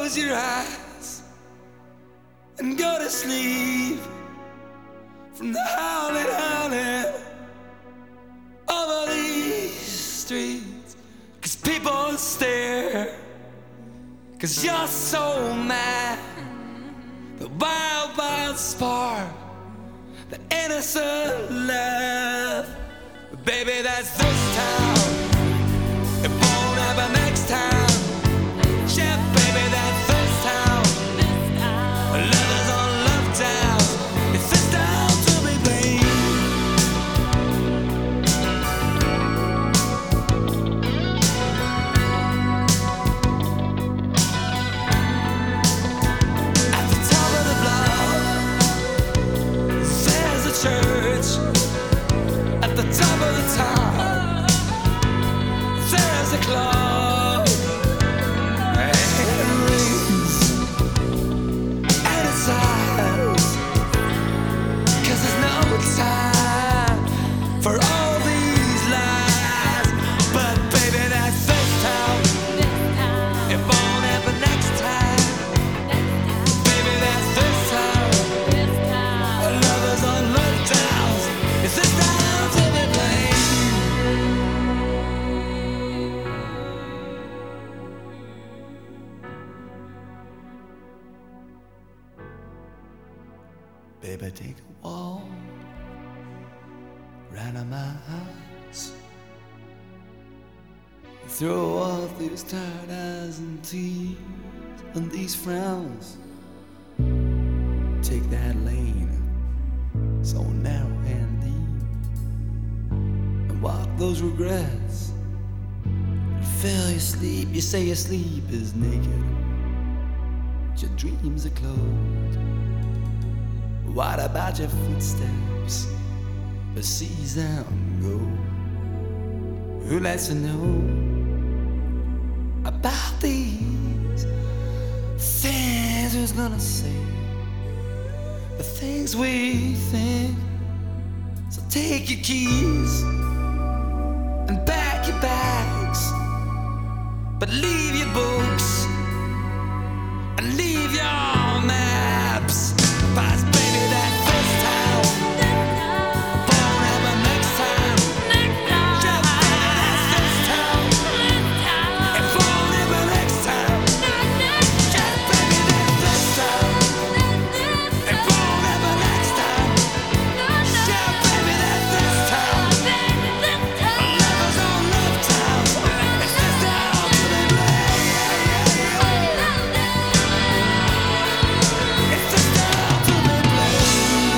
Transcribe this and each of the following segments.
close your eyes and go to sleep from the howling over these streets. 'Cause people stare, 'cause you're so mad. The wild, wild spark, the innocent love. But baby, that's this town. It won't happen next time. Yeah, baby, that's this town. Lovers on love town. It's this town to be blamed. At the top of the block, there's a church. At the top of the town, there's a club. And it rings, and it sighs, 'cause there's no time for all these lies. But baby, that's this town. It won't happen next time. Baby, that's this town. Lovers on love towns. It's this town to be blamed. Baby, take a walk round my house. Throw off these tired eyes and tears and these frowns. Take that lane so narrow and deep, and walk those regrets. Fill your sleep. You say your sleep is naked, but your dreams are closed. What about your footsteps? But sees them go. Who lets you know about these things? Who's gonna say the things we think? So take your keys and pack your bags, but leave your books and leave your maps. But baby, that's this town. Won't happen next time. Yeah, baby, that's this town. It won't happen next time. Yeah, baby, that's this town. It won't happen next time. Yeah, baby, that's this town. Lovers on love town. It's this town to be blamed. It's this town to be blamed.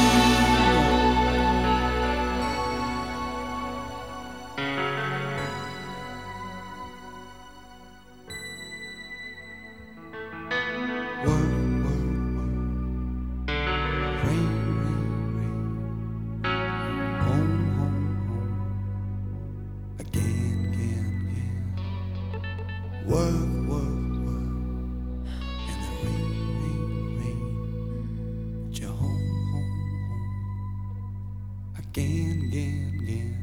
Work, work, work. Rain, rain, rain. Home, home, home. Again, again, again. Work, work, work. And the rain, rain, rain. But you're home, home, home. Again, again, again.